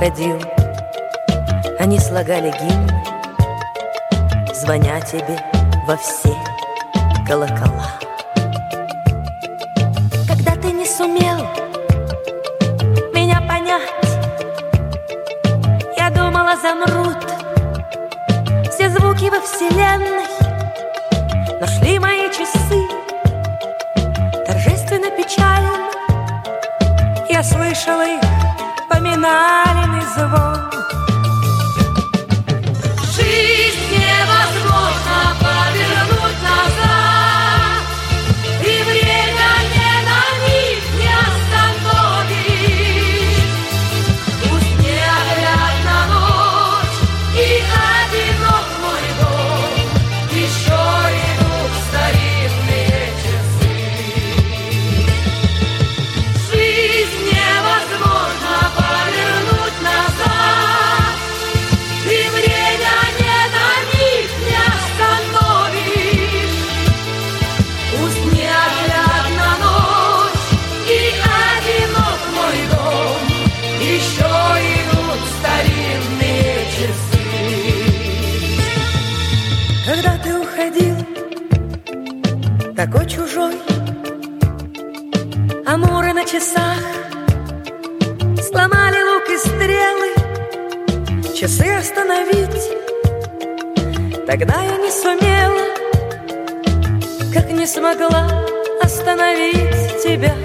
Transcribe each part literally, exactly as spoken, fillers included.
уходил, они слагали гимны, звоня тебе во все колокола. Когда ты не сумел меня понять, я думала, замрут все звуки во вселенной, но шли мои часы торжественно печально. Я слышала их поминальный звон. Жизнь невозможно повернуть назад, и время не на миг не остановишь. Пусть неоглядна ночь и одинок мой дом, еще идут старинные часы. Жизнь невозможно повернуть назад, и время не на миг не остановишь. Пусть неоглядна ночь и одинок мой дом, еще идут старинные часы. Когда ты уходил, такой чужой, амуры на часах сломали лук и стрелы, часы остановить. Тогда я не сумела, как не смогла остановить тебя.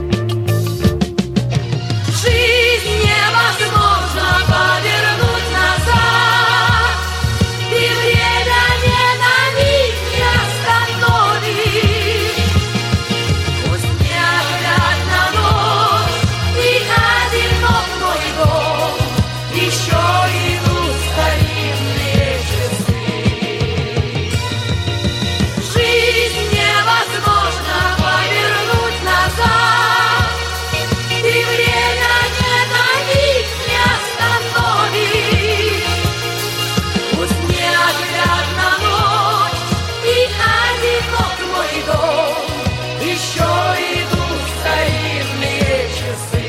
Жизнь невозможно повернуть назад, и время не на миг не остановишь. Пусть неоглядна ночь и одинок мой дом, еще идут старинные часы. Жизнь невозможно повернуть назад, и время не на миг не остановишь. Пусть неоглядна ночь и одинок мой дом, еще идут старинные часы.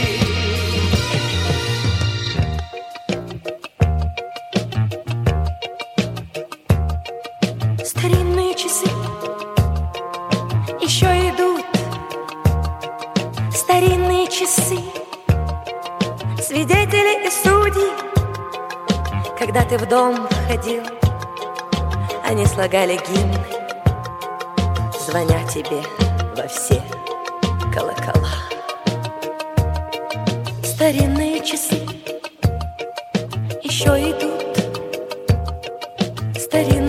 Старинные часы еще идут, старинные часы, свидетели и судьи. Когда ты в дом входил, они слагали гимны, звоня тебе во все колокола. Старинные часы еще идут, старинные